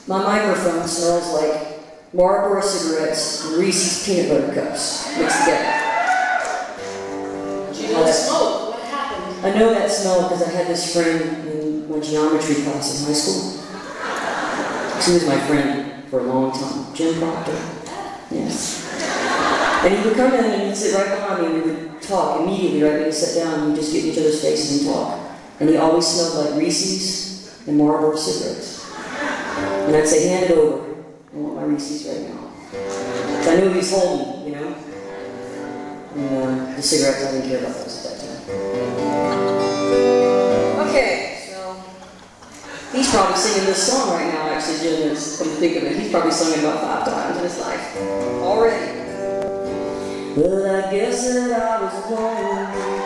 My microphone smells like Marlboro cigarettes and Reese's peanut butter cups mixed together. You don't smoke. What happened? I know that smell because I had this friend in my geometry class in high school. He was my friend for a long time, Jim Proctor. Yes. And he would come in and he'd sit right behind me and we would talk immediately right when he sat down and we'd just get in each other's faces and talk. And he always smelled like Reese's and Marlboro cigarettes. And I'd say, hand it over. I want my Reese's right now. So I knew he was holding, you know? And the cigarettes, I didn't care about those at that time. Okay, so he's probably singing this song right now, actually, Jim, come to think of it. He's probably sung it about 5 times in his life already. Well, I guess that I was alone.